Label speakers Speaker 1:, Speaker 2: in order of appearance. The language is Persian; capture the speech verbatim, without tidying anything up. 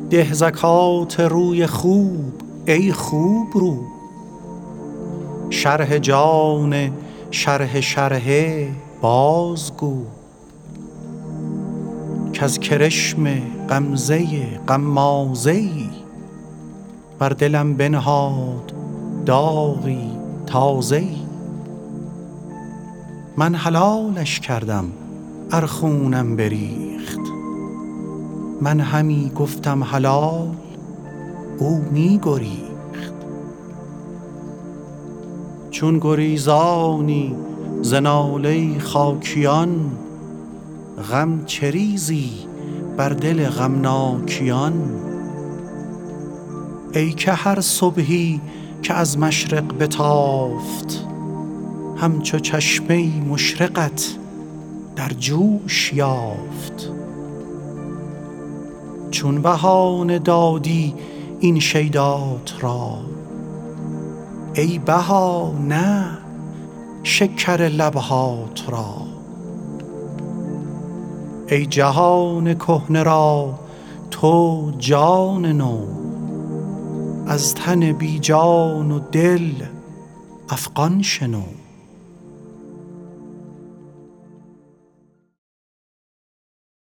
Speaker 1: ده زکات روی خوب ای خوب رو، شرح جان شرح شرحه بازگو، کز کرشم غمزه غمازه‌ای بر دلم بنهاد داغی تازه‌ای. من حلالش کردم ار خونم بریخت، من همی گفتم حلال او می گریخت. چون گریزانی ز ناله خاکیان، غم چه ریزی بر دل غمناکیان. ای که هر صبحی که از مشرق بتافت، همچو چشمه مشرقت در جوش یافت. چون بهانه دادی این شیدات را، ای بها نه شکر لبهات را. ای جهان کهنه را تو جان نو، از تن بی جان و دل افغان شنو.